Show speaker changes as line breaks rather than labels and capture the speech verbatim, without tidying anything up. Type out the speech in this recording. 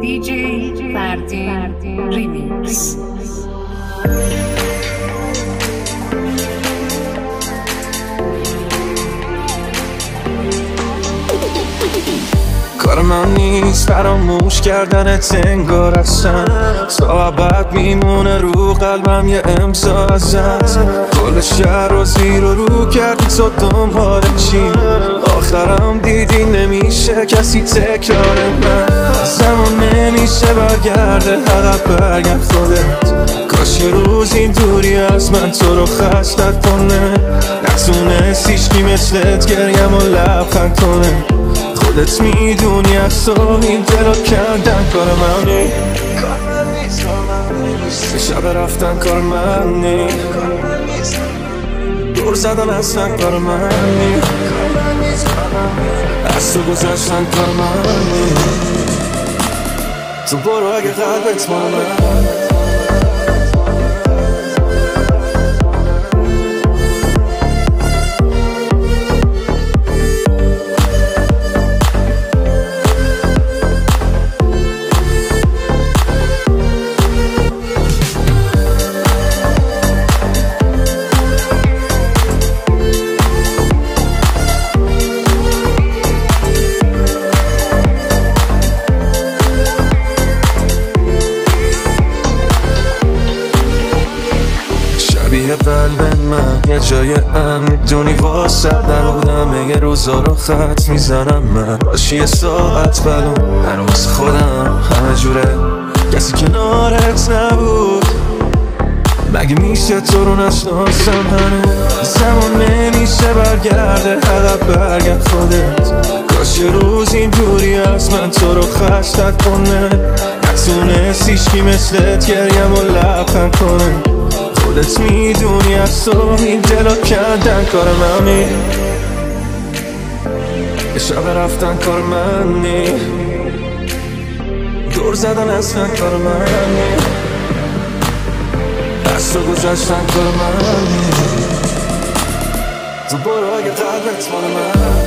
دیجی فردین ریمیکس.
کار من نیست فراموش کردنت انگار اصلا تا ابد میمونه رو قلبم یه امضا ازت. کل شهر رو زیر و رو کردی تو دنبال چی؟ آخرم دیدی نمیشه کسی تکرار من. زمان نمیشه برگرده عقب برگرد خودت. کاش یه روز این دوری از من تو رو خستت کنه. نتونست هیچکی مثلت گریم و لبخند کنه. خودت میدونی از تو این دلو کردن کار من نی. سه شب رفتن کار من نی. دور زدن اصلا کار من نی. از تو گذشتن کار من نی. تو برو اگه قلبت مال من. شبیه قلب من یه جای امن میدونی واسه نبودم. یه روزا رو خط میزنم من باشی یه ساعت بلون. هنوز خودم همه جوره کسی کنارت نبود. مگه میشه تو رو نشناسم هنوز؟ زمان نمیشه برگرده عقب برگرد خودت. کاش یه روز این دوری از من تو رو خستت کنه. نتونست هیچکی مثلت گریم و لبخند کنه. خودت میدونی از تو این دلو کردن کار من نی. یه شب رفتن کار من نی. دور زدن اصلا کار من نی. از تو گذشتن کار من نی. تو برو اگه قلبت مال من.